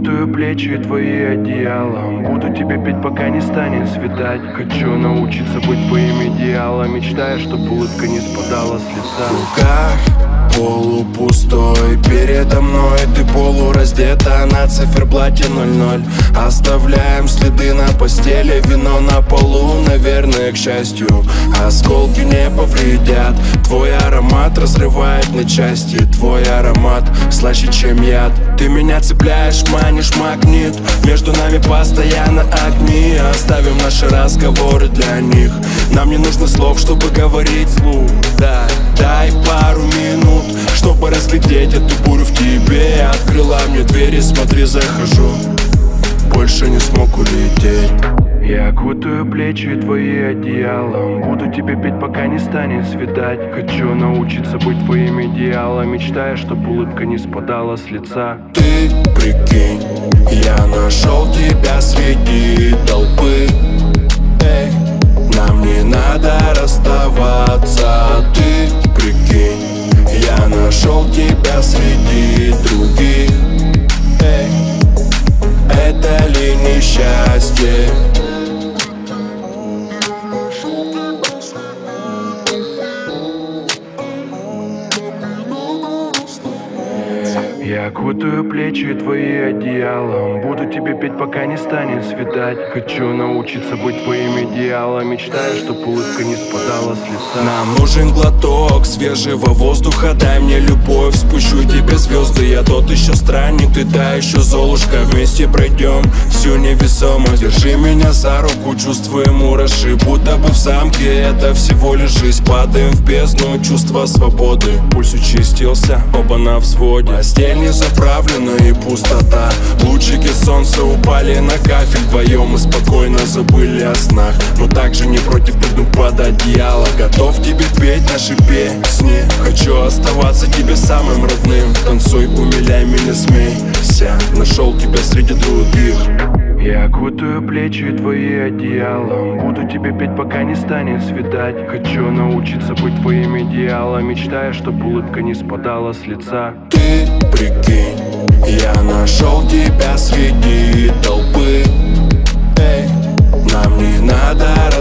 окутаю плечи твои одеялом, буду тебе петь, пока не станет светать. Хочу научиться быть твоим идеалом, мечтая, чтоб улыбка не спадала с лица. В руках полупустой, передо мной ты полураздета на циферблате 00. Оставляем следы на постели, вино на полу, наверное, к счастью. Осколки не повредят, твой аромат разрывает на части. Твой аромат слаще, чем яд. Ты меня цепляешь, манишь, магнит. Между нами постоянно огни. Оставим наши разговоры для них. Нам не нужно слов, чтобы говорить вслух. Дай пару минут, чтобы разглядеть эту бурю в тебе. Открыла мне двери, смотри, захожу. Больше не смог улететь. Я окутаю плечи твои одеялом, буду тебе петь, пока не станет светать. Хочу научиться быть твоим идеалом, мечтая, чтоб улыбка не спадала с лица. Ты прикинь, я нашел тебя среди толпы. Эй, нам не надо расставаться. Ты прикинь, я нашел тебя среди других. Эй, это ли несчастье? Я окутаю плечи твои одеялом, буду тебе петь, пока не станет светать. Хочу научиться быть твоим идеалом, мечтая, чтоб улыбка не спадала с лица. Нам нужен глоток свежего воздуха, дай мне любовь, спущу тебе звезды. Я тот еще странник, ты та еще золушка. Вместе пройдем всю невесомость. Держи меня за руку, чувствуем мураши, будто бы в замке это всего лишь жизнь. Падаем в бездну, чувство свободы. Пульс участился, оба на взводе. Постель не заправлена и пустота. Лучики солнца упали на кафель. Вдвоем мы спокойно забыли о снах, но также не против прыгнуть под одеяло. Готов тебе петь наши песни. Хочу оставаться тебе самым родным. Танцуй, умиляй меня, смейся. Нашел тебя среди других. Я окутаю плечи твои одеялом, буду тебе петь, пока не станет светать. Хочу научиться быть твоим идеалом, мечтая, чтоб улыбка не спадала с лица. Ты прикинь, я нашел тебя среди толпы. Эй, нам не надо